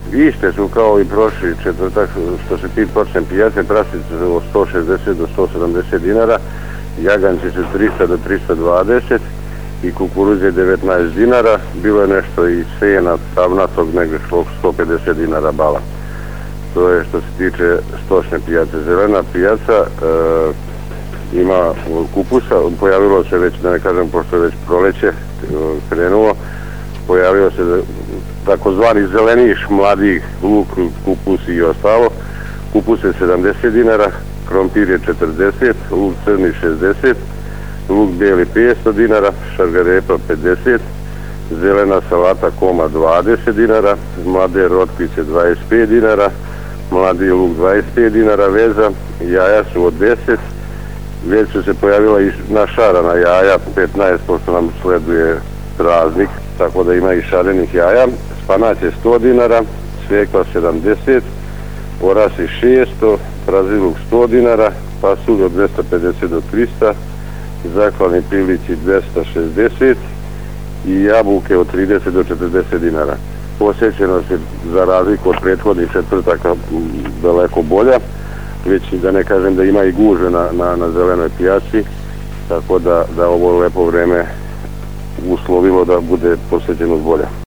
Iste su kao i prošli četvrtak, što se tiče počne pijace, prasice su od 160 do 170 dinara, jaganci su 300 do 320 i kukuruz je 19 dinara, bilo je nešto i sena travnatog negdje 150 dinara bala. To je što se tiče stočne pijace. Zelena pijaca ima kupusa, pojavilo se već, da ne kažem, pošto je već proleće krenulo, pojavio se takozvani zeleniš, mladih, luk, kupus i ostalo. Kupus je 70 dinara, krompir je 40, luk crni 60, luk bijeli 500 dinara, šargarepa 50, zelena salata koma 20 dinara, mlade rotkvice 25 dinara, mladi luk 25 dinara, veza, jaja su od 10, već su se pojavila i našarana jaja 15, pošto nam sleduje praznik, tako da ima i šarenih jaja. Spanać je 100 dinara, svekla 70, orasi 600, braziluk 100 dinara, pasulj od 250 do 300, zaklani pilići 260 i jabuke od 30 do 40 dinara. Posjećenost je za razliku od prethodnih četvrtaka daleko bolja, već da ne kažem da ima i gužve na zelenoj pijaci, tako da ovo lepo vreme uslovilo da bude posjećenost bolja.